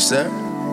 sir.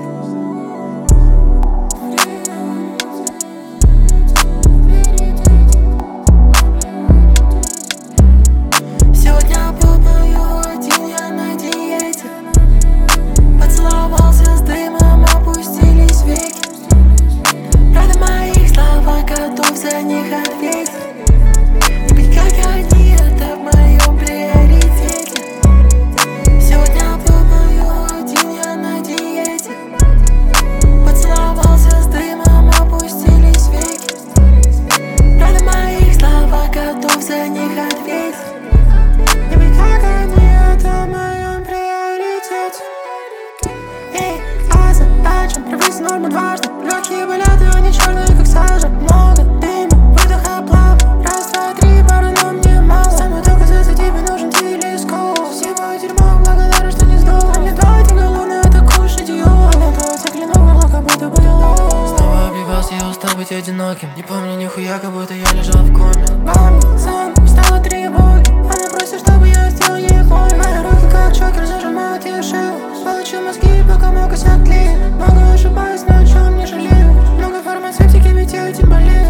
Сегодня попою один я на диете. Поцеловался с дымом, опустились веки. Правда моих слова, готов за них ответить. Не быть как они, это в моем приоритете. Сегодня попою один я на диете. Поцеловался с дымом, опустились веки. Правда моих слова, готов за них ответить. Не быть как они, это в моем приоритете. Эй, а задача привести норму дважды. Легкие болят, и они черные, как сажа. Много дыма, выдоха, плавно. Раз, два, три, пары, но мне мало. Самое только за тебе нужен телескоп. Всего дерьмо, благодарен, что не сдох. А мне два тебя луны, это кушать ее. А мне твой заклинул горло, как будто бы лох. Снова обливался, я устал быть одиноким. Не помню нихуя, как будто я лежал в коме. Маме, сон, стало тревоги. Она просит, чтобы я сделал ей боль. Мои руки как чокер зажимают ее шею. Получу мозги, пока мой косяк тлеет. Много ошибаюсь, но о чем не жалею. Много фармацевтики, ведь я этим болею.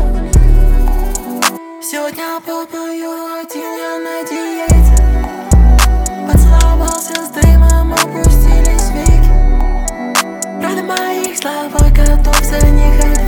Сегодня попою один я на диете. Поцеловался с дымом, опустились веки. Правда моих слова, готов за них ответить.